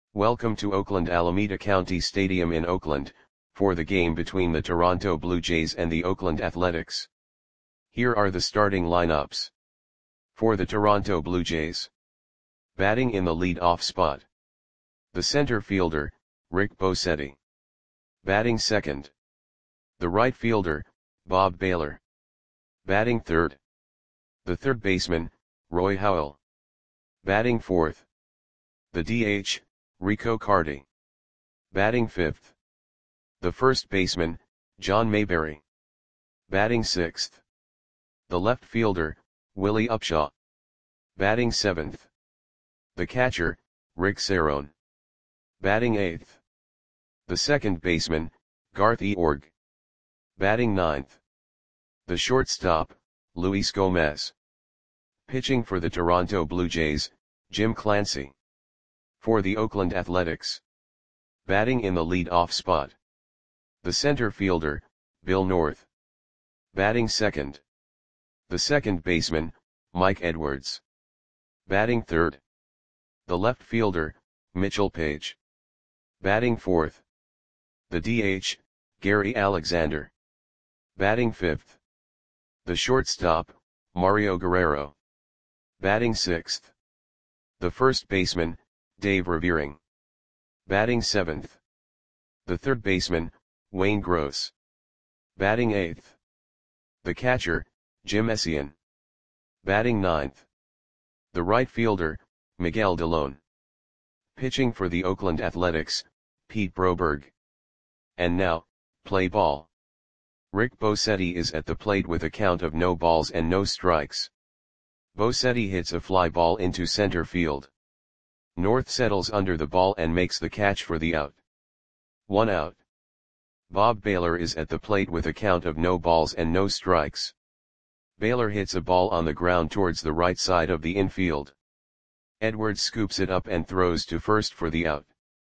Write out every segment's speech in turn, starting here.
Welcome to Oakland Alameda County Stadium in Oakland, for the game between the Toronto Blue Jays and the Oakland Athletics. Here are the starting lineups. For the Toronto Blue Jays. Batting in the lead-off spot. The center fielder, Rick Bosetti. Batting second. The right fielder, Bob Baylor. Batting third. The third baseman, Roy Howell. Batting fourth. The DH, Rico Carty. Batting fifth. The first baseman, John Mayberry. Batting sixth. The left fielder, Willie Upshaw. Batting seventh. The catcher, Rick Cerone. Batting eighth. The second baseman, Garth Eorg. Batting ninth. The shortstop, Luis Gomez. Pitching for the Toronto Blue Jays, Jim Clancy. For the Oakland Athletics. Batting in the lead-off spot. The center fielder, Bill North. Batting second. The second baseman, Mike Edwards. Batting third. The left fielder, Mitchell Page. Batting fourth. The DH, Gary Alexander. Batting fifth. The shortstop, Mario Guerrero. Batting sixth. The first baseman, Dave Revering. Batting seventh. The third baseman, Wayne Gross. Batting eighth. The catcher, Jim Essien. Batting ninth. The right fielder, Miguel Delone. Pitching for the Oakland Athletics, Pete Broberg. And now, play ball. Rick Bosetti is at the plate with a count of no balls and no strikes. Bosetti hits a fly ball into center field. North settles under the ball and makes the catch for the out. 1 out. Bob Baylor is at the plate with a count of no balls and no strikes. Baylor hits a ball on the ground towards the right side of the infield. Edwards scoops it up and throws to first for the out.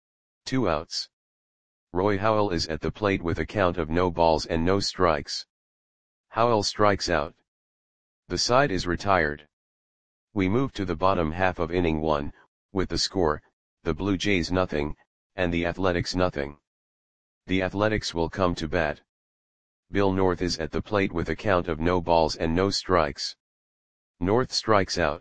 2 outs. Roy Howell is at the plate with a count of no balls and no strikes. Howell strikes out. The side is retired. We move to the bottom half of inning 1, with the score, the Blue Jays nothing, and the Athletics nothing. The Athletics will come to bat. Bill North is at the plate with a count of no balls and no strikes. North strikes out.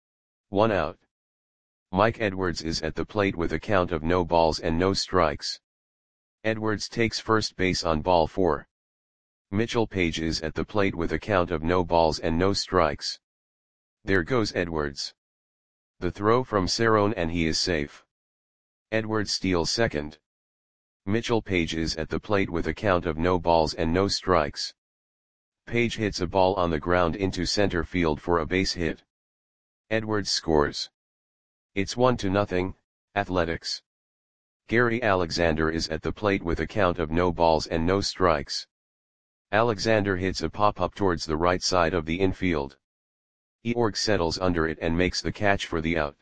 1 out. Mike Edwards is at the plate with a count of no balls and no strikes. Edwards takes first base on ball 4. Mitchell Page is at the plate with a count of no balls and no strikes. There goes Edwards. The throw from Cerone and he is safe. Edwards steals second. Mitchell Page is at the plate with a count of no balls and no strikes. Page hits a ball on the ground into center field for a base hit. Edwards scores. It's 1-0, Athletics. Gary Alexander is at the plate with a count of no balls and no strikes. Alexander hits a pop-up towards the right side of the infield. Eorg settles under it and makes the catch for the out.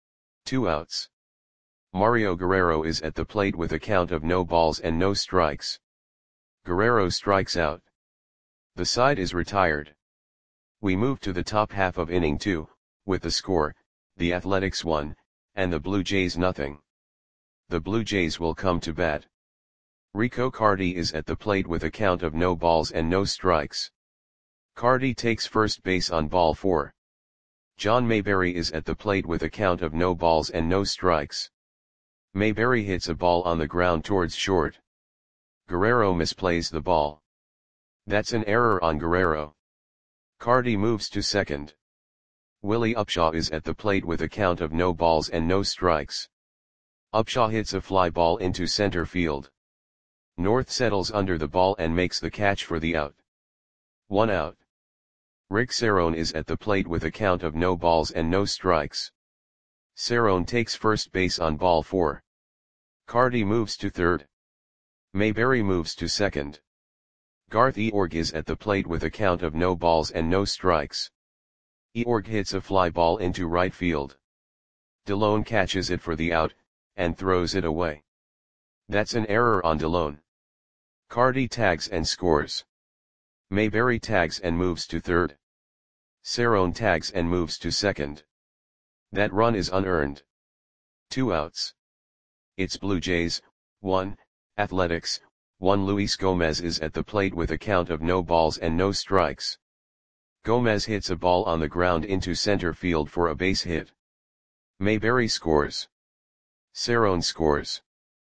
2 outs. Mario Guerrero is at the plate with a count of no balls and no strikes. Guerrero strikes out. The side is retired. We move to the top half of inning 2, with the score, the Athletics 1, and the Blue Jays nothing. The Blue Jays will come to bat. Rico Carty is at the plate with a count of no balls and no strikes. Carty takes first base on ball 4. John Mayberry is at the plate with a count of no balls and no strikes. Mayberry hits a ball on the ground towards short. Guerrero misplays the ball. That's an error on Guerrero. Carty moves to second. Willie Upshaw is at the plate with a count of no balls and no strikes. Upshaw hits a fly ball into center field. North settles under the ball and makes the catch for the out. 1 out. Rick Cerone is at the plate with a count of no balls and no strikes. Cerone takes first base on ball 4. Carty moves to third. Mayberry moves to second. Garth Eorg is at the plate with a count of no balls and no strikes. Eorg hits a fly ball into right field. Delone catches it for the out, and throws it away. That's an error on Delone. Carty tags and scores. Mayberry tags and moves to third. Cerone tags and moves to second. That run is unearned. 2 outs. It's Blue Jays, 1, Athletics, 1. Luis Gomez is at the plate with a count of no balls and no strikes. Gomez hits a ball on the ground into center field for a base hit. Mayberry scores. Cerrone scores.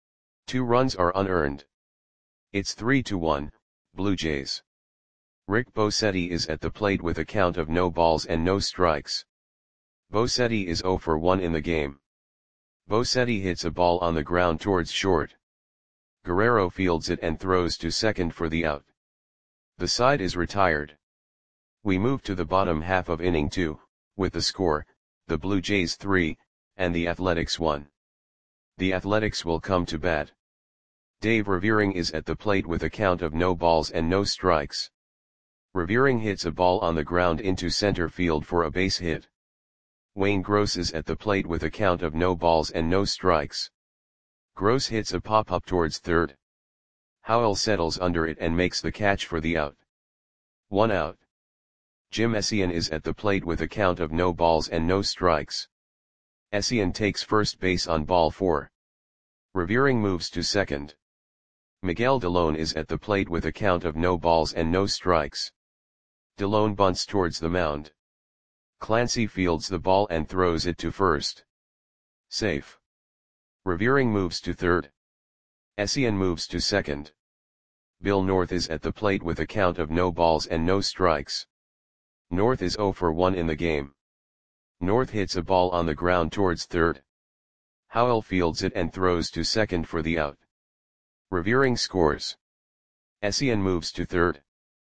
2 runs are unearned. It's 3-1, Blue Jays. Rick Bosetti is at the plate with a count of no balls and no strikes. Bosetti is 0 for 1 in the game. Bosetti hits a ball on the ground towards short. Guerrero fields it and throws to second for the out. The side is retired. We move to the bottom half of inning 2, with the score, the Blue Jays 3, and the Athletics 1. The Athletics will come to bat. Dave Revering is at the plate with a count of no balls and no strikes. Revering hits a ball on the ground into center field for a base hit. Wayne Gross is at the plate with a count of no balls and no strikes. Gross hits a pop-up towards third. Howell settles under it and makes the catch for the out. 1 out. Jim Essien is at the plate with a count of no balls and no strikes. Essien takes first base on ball 4. Revering moves to second. Miguel Delone is at the plate with a count of no balls and no strikes. Delone bunts towards the mound. Clancy fields the ball and throws it to first. Safe. Revering moves to third. Essien moves to second. Bill North is at the plate with a count of no balls and no strikes. North is 0 for 1 in the game. North hits a ball on the ground towards third. Howell fields it and throws to second for the out. Revering scores. Essien moves to third.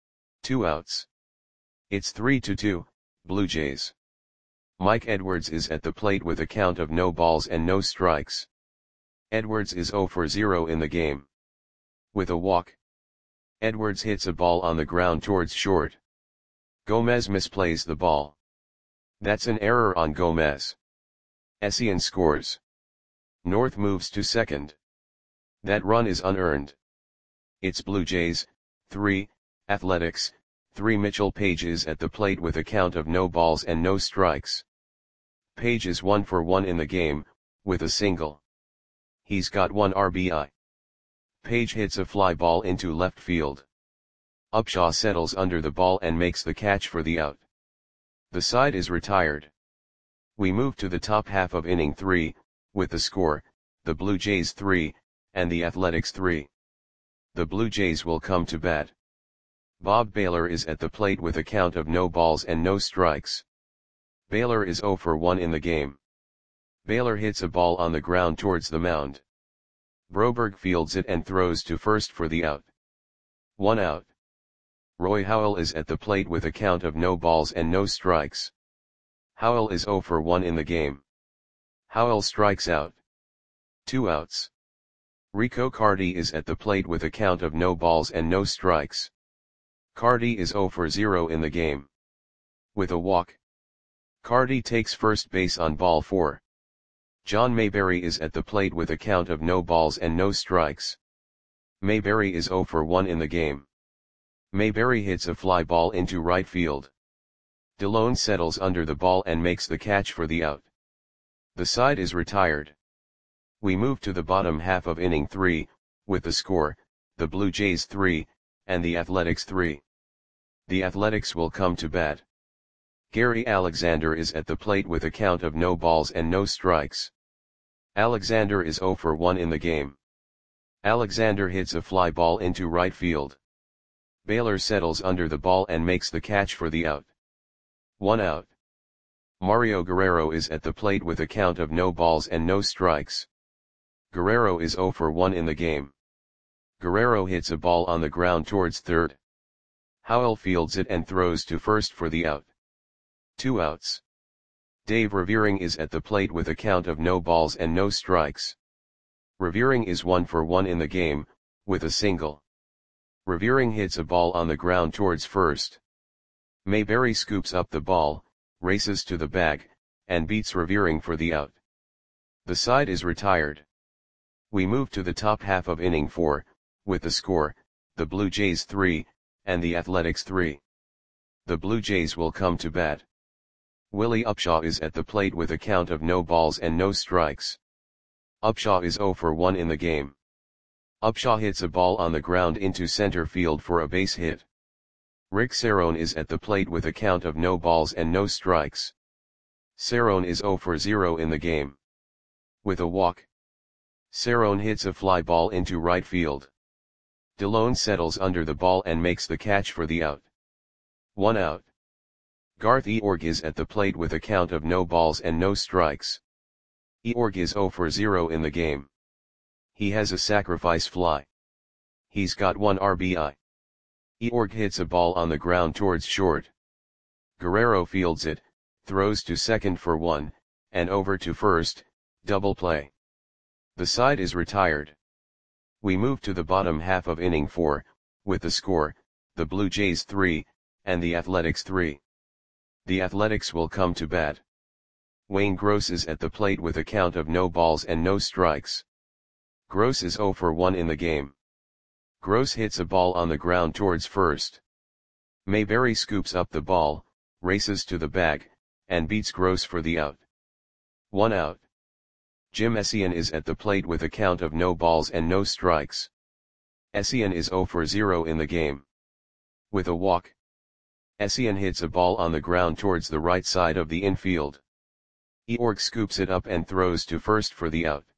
2 outs. It's 3-2, Blue Jays. Mike Edwards is at the plate with a count of no balls and no strikes. Edwards is 0 for 0 in the game. With a walk. Edwards hits a ball on the ground towards short. Gomez misplays the ball. That's an error on Gomez. Essien scores. North moves to second. That run is unearned. It's Blue Jays, 3, Athletics, 3. Mitchell Page is at the plate with a count of no balls and no strikes. Page is 1 for 1 in the game, with a single. He's got 1 RBI. Page hits a fly ball into left field. Upshaw settles under the ball and makes the catch for the out. The side is retired. We move to the top half of inning 3, with the score, the Blue Jays 3, and the Athletics 3. The Blue Jays will come to bat. Bob Baylor is at the plate with a count of no balls and no strikes. Baylor is 0 for 1 in the game. Baylor hits a ball on the ground towards the mound. Broberg fields it and throws to first for the out. 1 out. Roy Howell is at the plate with a count of no balls and no strikes. Howell is 0 for 1 in the game. Howell strikes out. 2 outs. Rico Carty is at the plate with a count of no balls and no strikes. Carty is 0 for 0 in the game. With a walk. Carty takes first base on ball 4. John Mayberry is at the plate with a count of no balls and no strikes. Mayberry is 0 for 1 in the game. Mayberry hits a fly ball into right field. Delone settles under the ball and makes the catch for the out. The side is retired. We move to the bottom half of inning 3, with the score, the Blue Jays 3, and the Athletics 3. The Athletics will come to bat. Gary Alexander is at the plate with a count of no balls and no strikes. Alexander is 0 for 1 in the game. Alexander hits a fly ball into right field. Baylor settles under the ball and makes the catch for the out. 1 out. Mario Guerrero is at the plate with a count of no balls and no strikes. Guerrero is 0 for 1 in the game. Guerrero hits a ball on the ground towards third. Howell fields it and throws to first for the out. 2 outs. Dave Revering is at the plate with a count of no balls and no strikes. Revering is 1 for 1 in the game, with a single. Revering hits a ball on the ground towards first. Mayberry scoops up the ball, races to the bag, and beats Revering for the out. The side is retired. We move to the top half of inning 4, with the score, the Blue Jays 3, and the Athletics 3. The Blue Jays will come to bat. Willie Upshaw is at the plate with a count of no balls and no strikes. Upshaw is 0 for 1 in the game. Upshaw hits a ball on the ground into center field for a base hit. Rick Cerrone is at the plate with a count of no balls and no strikes. Cerrone is 0 for 0 in the game. With a walk, Cerrone hits a fly ball into right field. Delone settles under the ball and makes the catch for the out. 1 out. Garth Eorg is at the plate with a count of no balls and no strikes. Eorg is 0 for 0 in the game. He has a sacrifice fly. He's got 1 RBI. Eorg hits a ball on the ground towards short. Guerrero fields it, throws to second for 1, and over to first, double play. The side is retired. We move to the bottom half of inning 4, with the score, the Blue Jays 3, and the Athletics 3. The Athletics will come to bat. Wayne Gross is at the plate with a count of no balls and no strikes. Gross is 0 for 1 in the game. Gross hits a ball on the ground towards first. Mayberry scoops up the ball, races to the bag, and beats Gross for the out. 1 out. Jim Essien is at the plate with a count of no balls and no strikes. Essien is 0 for 0 in the game. With a walk, Essien hits a ball on the ground towards the right side of the infield. Eorg scoops it up and throws to first for the out.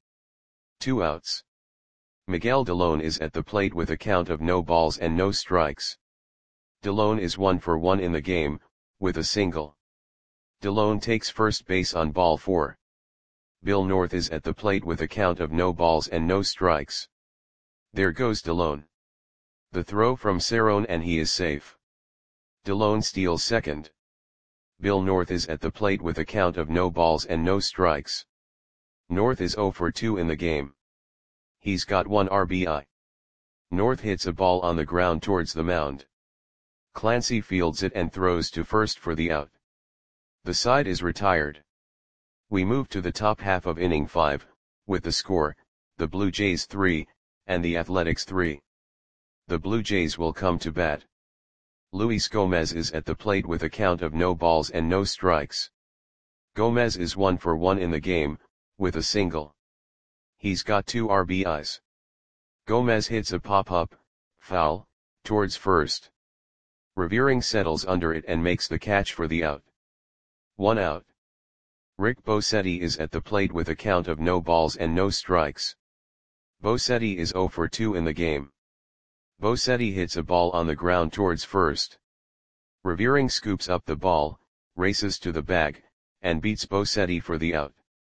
2 outs. Miguel Delone is at the plate with a count of no balls and no strikes. Delone is 1 for 1 in the game, with a single. Delone takes first base on ball 4. Bill North is at the plate with a count of no balls and no strikes. There goes Delone. The throw from Cerrone and he is safe. Delone steals second. Bill North is at the plate with a count of no balls and no strikes. North is 0 for 2 in the game. He's got 1 RBI. North hits a ball on the ground towards the mound. Clancy fields it and throws to first for the out. The side is retired. We move to the top half of inning 5, with the score, the Blue Jays 3, and the Athletics 3. The Blue Jays will come to bat. Luis Gomez is at the plate with a count of no balls and no strikes. Gomez is 1 for 1 in the game, with a single. He's got 2 RBIs. Gomez hits a pop-up, foul, towards first. Revering settles under it and makes the catch for the out. 1 out. Rick Bosetti is at the plate with a count of no balls and no strikes. Bosetti is 0 for 2 in the game. Bosetti hits a ball on the ground towards first. Revering scoops up the ball, races to the bag, and beats Bosetti for the out.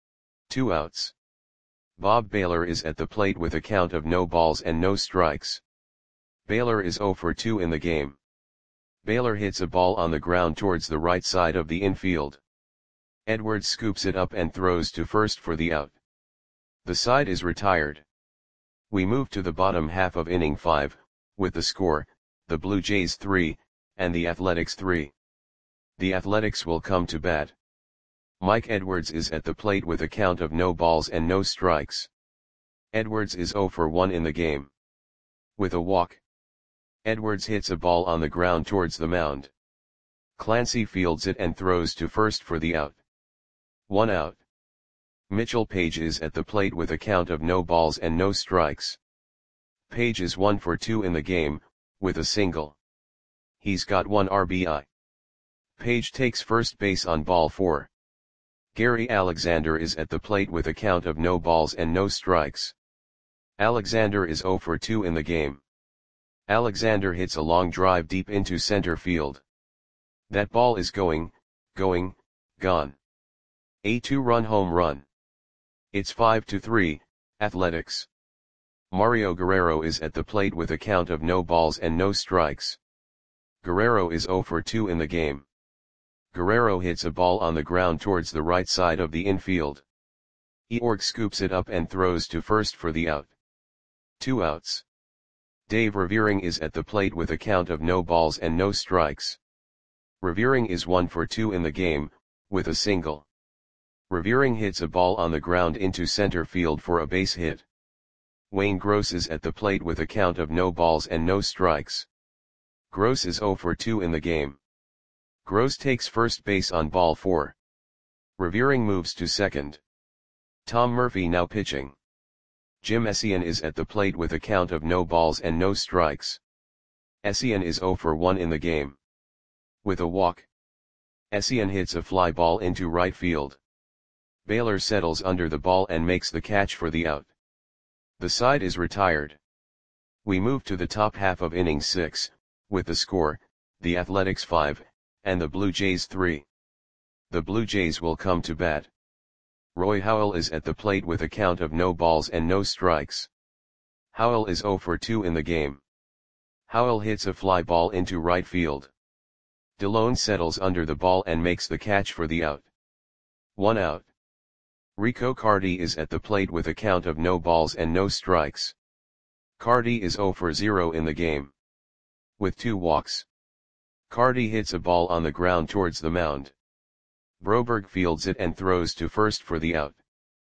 2 outs. Bob Baylor is at the plate with a count of no balls and no strikes. Baylor is 0 for 2 in the game. Baylor hits a ball on the ground towards the right side of the infield. Edwards scoops it up and throws to first for the out. The side is retired. We move to the bottom half of inning 5, with the score, the Blue Jays 3, and the Athletics 3. The Athletics will come to bat. Mike Edwards is at the plate with a count of no balls and no strikes. Edwards is 0 for 1 in the game. With a walk, Edwards hits a ball on the ground towards the mound. Clancy fields it and throws to first for the out. 1 out. Mitchell Page is at the plate with a count of no balls and no strikes. Page is 1 for 2 in the game, with a single. He's got 1 RBI. Page takes first base on ball 4. Gary Alexander is at the plate with a count of no balls and no strikes. Alexander is 0 for 2 in the game. Alexander hits a long drive deep into center field. That ball is going, gone. A 2-run home run. It's 5-3, Athletics. Mario Guerrero is at the plate with a count of no balls and no strikes. Guerrero is 0 for 2 in the game. Guerrero hits a ball on the ground towards the right side of the infield. Eorg scoops it up and throws to first for the out. 2 outs. Dave Revering is at the plate with a count of no balls and no strikes. Revering is 1 for 2 in the game, with a single. Revering hits a ball on the ground into center field for a base hit. Wayne Gross is at the plate with a count of no balls and no strikes. Gross is 0 for 2 in the game. Gross takes first base on ball 4. Revering moves to second. Tom Murphy now pitching. Jim Essien is at the plate with a count of no balls and no strikes. Essien is 0 for 1 in the game. With a walk, Essien hits a fly ball into right field. Baylor settles under the ball and makes the catch for the out. The side is retired. We move to the top half of inning 6, with the score, the Athletics 5, and the Blue Jays 3. The Blue Jays will come to bat. Roy Howell is at the plate with a count of no balls and no strikes. Howell is 0 for 2 in the game. Howell hits a fly ball into right field. Delone settles under the ball and makes the catch for the out. 1 out. Rico Carty is at the plate with a count of no balls and no strikes. Carty is 0 for 0 in the game. With 2 walks, Carty hits a ball on the ground towards the mound. Broberg fields it and throws to first for the out.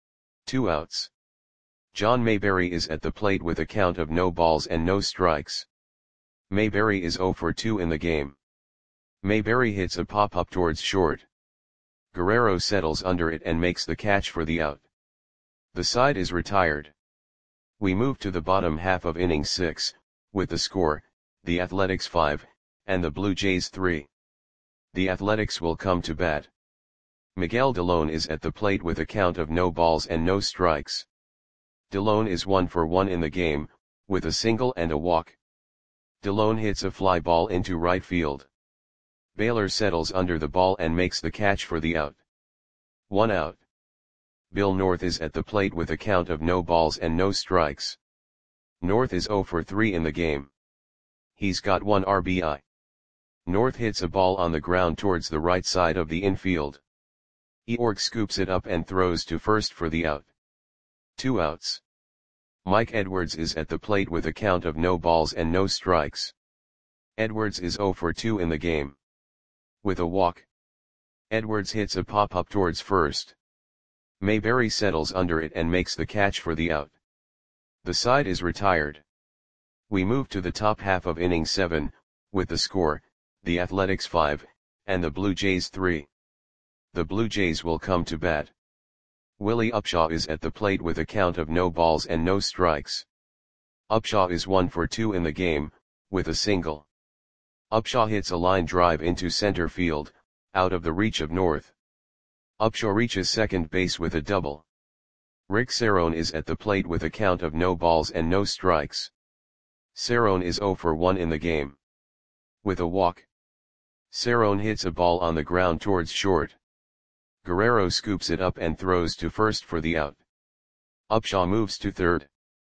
2 outs. John Mayberry is at the plate with a count of no balls and no strikes. Mayberry is 0 for 2 in the game. Mayberry hits a pop-up towards short. Guerrero settles under it and makes the catch for the out. The side is retired. We move to the bottom half of inning 6, with the score, the Athletics 5, and the Blue Jays 3. The Athletics will come to bat. Miguel Delone is at the plate with a count of no balls and no strikes. Delone is 1 for 1 in the game, with a single and a walk. Delone hits a fly ball into right field. Baylor settles under the ball and makes the catch for the out. 1 out. Bill North is at the plate with a count of no balls and no strikes. North is 0 for 3 in the game. He's got 1 RBI. North hits a ball on the ground towards the right side of the infield. Eorg scoops it up and throws to first for the out. 2 outs. Mike Edwards is at the plate with a count of no balls and no strikes. Edwards is 0 for 2 in the game. With a walk, Edwards hits a pop-up towards first. Mayberry settles under it and makes the catch for the out. The side is retired. We move to the top half of inning 7, with the score, the Athletics 5, and the Blue Jays 3. The Blue Jays will come to bat. Willie Upshaw is at the plate with a count of no balls and no strikes. Upshaw is 1 for 2 in the game, with a single. Upshaw hits a line drive into center field, out of the reach of North. Upshaw reaches second base with a double. Rick Cerrone is at the plate with a count of no balls and no strikes. Cerrone is 0 for 1 in the game. With a walk, Cerrone hits a ball on the ground towards short. Guerrero scoops it up and throws to first for the out. Upshaw moves to third.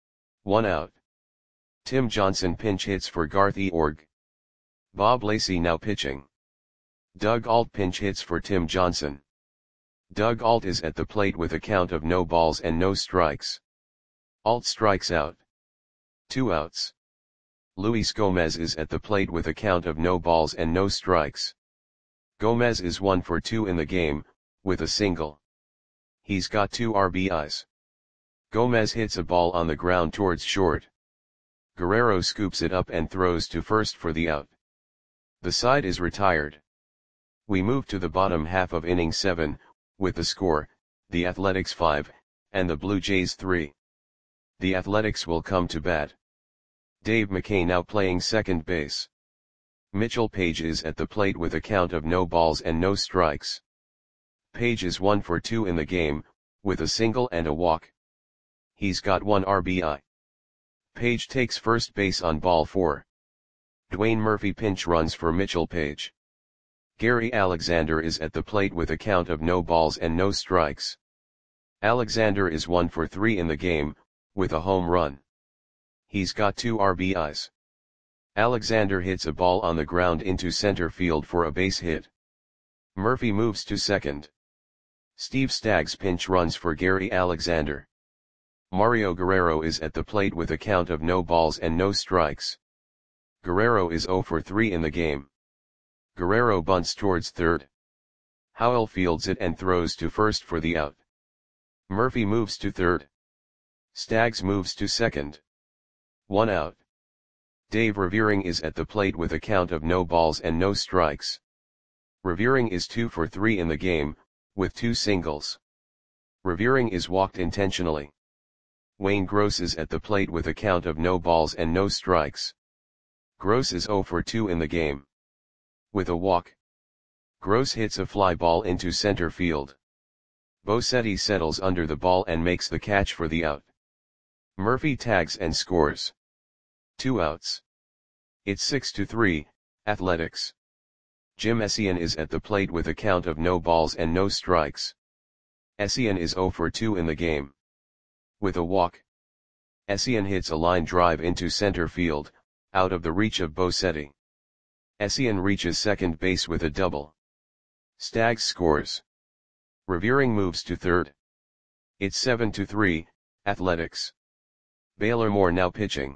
1 out. Tim Johnson pinch hits for Garth Eorg. Bob Lacey now pitching. Doug Alt pinch hits for Tim Johnson. Doug Alt is at the plate with a count of no balls and no strikes. Alt strikes out. 2 outs. Luis Gomez is at the plate with a count of no balls and no strikes. Gomez is 1 for 2 in the game, with a single. He's got 2 RBIs. Gomez hits a ball on the ground towards short. Guerrero scoops it up and throws to first for the out. The side is retired. We move to the bottom half of inning 7, with the score, the Athletics 5, and the Blue Jays 3. The Athletics will come to bat. Dave McKay now playing second base. Mitchell Page is at the plate with a count of no balls and no strikes. Page is 1 for 2 in the game, with a single and a walk. He's got 1 RBI. Page takes first base on ball 4. Dwayne Murphy pinch runs for Mitchell Page. Gary Alexander is at the plate with a count of no balls and no strikes. Alexander is 1 for 3 in the game, with a home run. He's got 2 RBIs. Alexander hits a ball on the ground into center field for a base hit. Murphy moves to second. Steve Staggs pinch runs for Gary Alexander. Mario Guerrero is at the plate with a count of no balls and no strikes. Guerrero is 0 for 3 in the game. Guerrero bunts towards third. Howell fields it and throws to first for the out. Murphy moves to third. Staggs moves to second. 1 out. Dave Revering is at the plate with a count of no balls and no strikes. Revering is 2 for 3 in the game, with 2 singles. Revering is walked intentionally. Wayne Gross is at the plate with a count of no balls and no strikes. Gross is 0 for 2 in the game. With a walk, Gross hits a fly ball into center field. Bosetti settles under the ball and makes the catch for the out. Murphy tags and scores. 2 outs. It's 6-3, Athletics. Jim Essien is at the plate with a count of no balls and no strikes. Essien is 0 for 2 in the game. With a walk, Essien hits a line drive into center field, out of the reach of Bosetti. Essien reaches second base with a double. Staggs scores. Revering moves to third. It's 7-3, Athletics. Baylor Moore now pitching.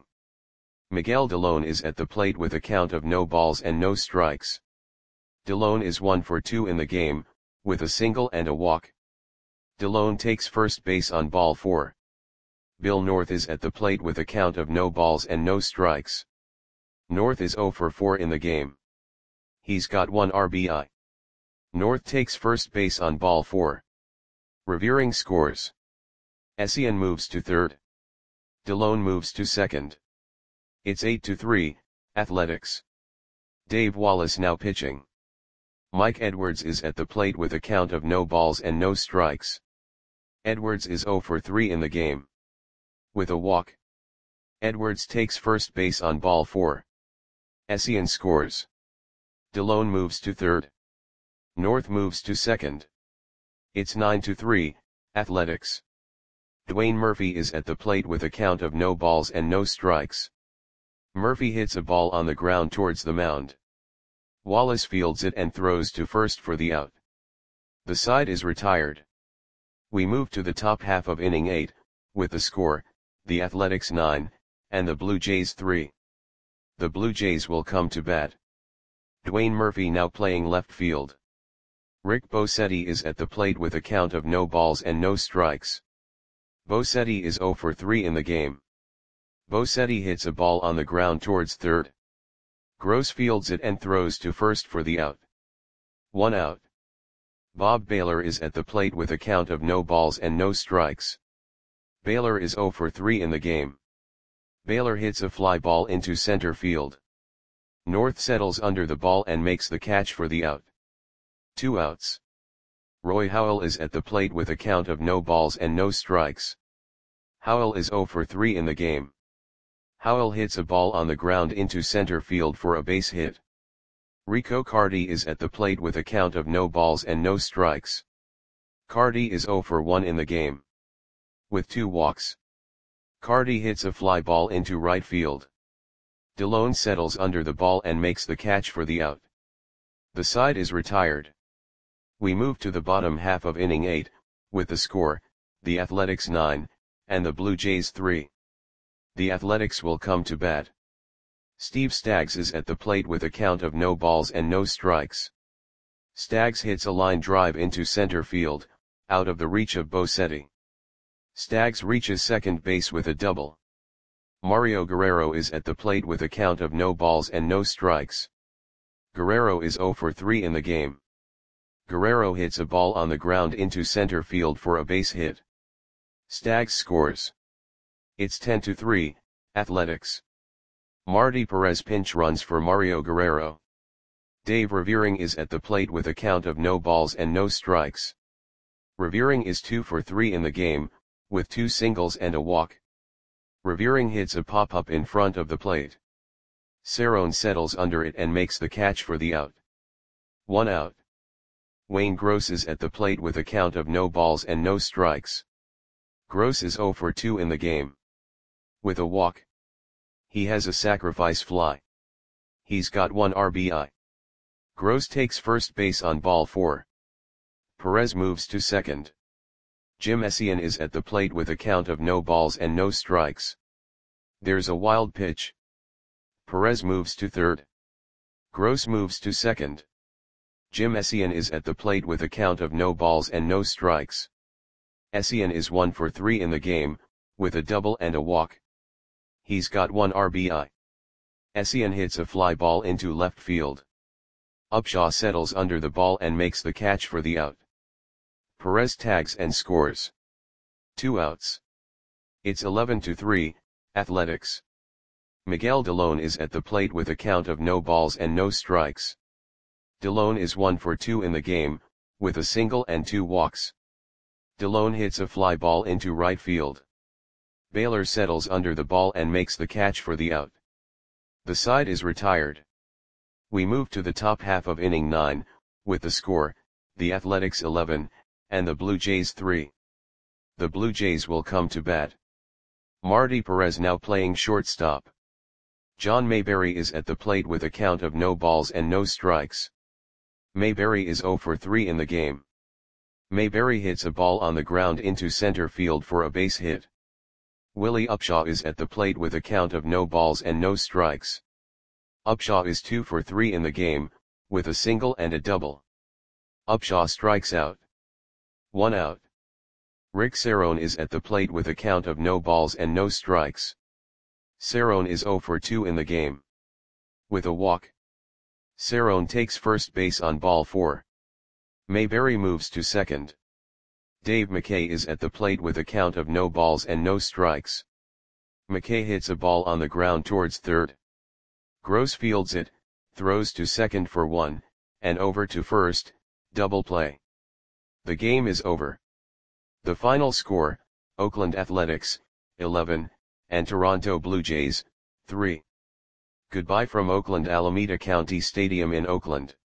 Miguel Delone is at the plate with a count of no balls and no strikes. Delone is 1 for 2 in the game, with a single and a walk. Delone takes first base on ball 4. Bill North is at the plate with a count of no balls and no strikes. North is 0 for 4 in the game. He's got 1 RBI. North takes first base on ball 4. Revering scores. Essien moves to third. Delone moves to second. It's 8-3, Athletics. Dave Wallace now pitching. Mike Edwards is at the plate with a count of no balls and no strikes. Edwards is 0 for 3 in the game. With a walk, Edwards takes first base on ball 4. Essien scores. Delone moves to third. North moves to second. It's 9-3, Athletics. Dwayne Murphy is at the plate with a count of no balls and no strikes. Murphy hits a ball on the ground towards the mound. Wallace fields it and throws to first for the out. The side is retired. We move to the top half of inning 8, with the score, the Athletics 9, and the Blue Jays 3. The Blue Jays will come to bat. Dwayne Murphy now playing left field. Rick Bosetti is at the plate with a count of no balls and no strikes. Bosetti is 0 for 3 in the game. Bosetti hits a ball on the ground towards third. Gross fields it and throws to first for the out. 1 out. Bob Baylor is at the plate with a count of no balls and no strikes. Baylor is 0 for 3 in the game. Baylor hits a fly ball into center field. North settles under the ball and makes the catch for the out. 2 outs. Roy Howell is at the plate with a count of no balls and no strikes. Howell is 0 for 3 in the game. Howell hits a ball on the ground into center field for a base hit. Rico Cardi is at the plate with a count of no balls and no strikes. Cardi is 0 for 1 in the game. With 2 walks, Cardi hits a fly ball into right field. Delone settles under the ball and makes the catch for the out. The side is retired. We move to the bottom half of inning 8, with the score, the Athletics 9, and the Blue Jays 3. The Athletics will come to bat. Steve Staggs is at the plate with a count of no balls and no strikes. Staggs hits a line drive into center field, out of the reach of Bosetti. Staggs reaches second base with a double. Mario Guerrero is at the plate with a count of no balls and no strikes. Guerrero is 0 for 3 in the game. Guerrero hits a ball on the ground into center field for a base hit. Staggs scores. It's 10-3, Athletics. Marty Perez pinch runs for Mario Guerrero. Dave Revering is at the plate with a count of no balls and no strikes. Revering is 2 for 3 in the game, with 2 singles and a walk. Revering hits a pop-up in front of the plate. Cerrone settles under it and makes the catch for the out. 1 out. Wayne Gross is at the plate with a count of no balls and no strikes. Gross is 0 for 2 in the game. With a walk, he has a sacrifice fly. He's got 1 RBI. Gross takes first base on ball 4. Perez moves to second. Jim Essien is at the plate with a count of no balls and no strikes. There's a wild pitch. Perez moves to third. Gross moves to second. Jim Essien is at the plate with a count of no balls and no strikes. Essien is 1 for 3 in the game, with a double and a walk. He's got 1 RBI. Essien hits a fly ball into left field. Upshaw settles under the ball and makes the catch for the out. Perez tags and scores. 2 outs. It's 11-3, Athletics. Miguel Delone is at the plate with a count of no balls and no strikes. Delone is 1 for 2 in the game, with a single and 2 walks. Delone hits a fly ball into right field. Baylor settles under the ball and makes the catch for the out. The side is retired. We move to the top half of inning 9, with the score, the Athletics 11, and the Blue Jays 3. The Blue Jays will come to bat. Marty Perez now playing shortstop. John Mayberry is at the plate with a count of no balls and no strikes. Mayberry is 0 for 3 in the game. Mayberry hits a ball on the ground into center field for a base hit. Willie Upshaw is at the plate with a count of no balls and no strikes. Upshaw is 2 for 3 in the game, with a single and a double. Upshaw strikes out. 1 out. Rick Cerrone is at the plate with a count of no balls and no strikes. Cerrone is 0 for 2 in the game. With a walk. Cerrone takes first base on ball 4. Mayberry moves to second. Dave McKay is at the plate with a count of no balls and no strikes. McKay hits a ball on the ground towards third. Gross fields it, throws to second for 1, and over to first, double play. The game is over. The final score, Oakland Athletics, 11, and Toronto Blue Jays, 3. Goodbye from Oakland Alameda County Stadium in Oakland.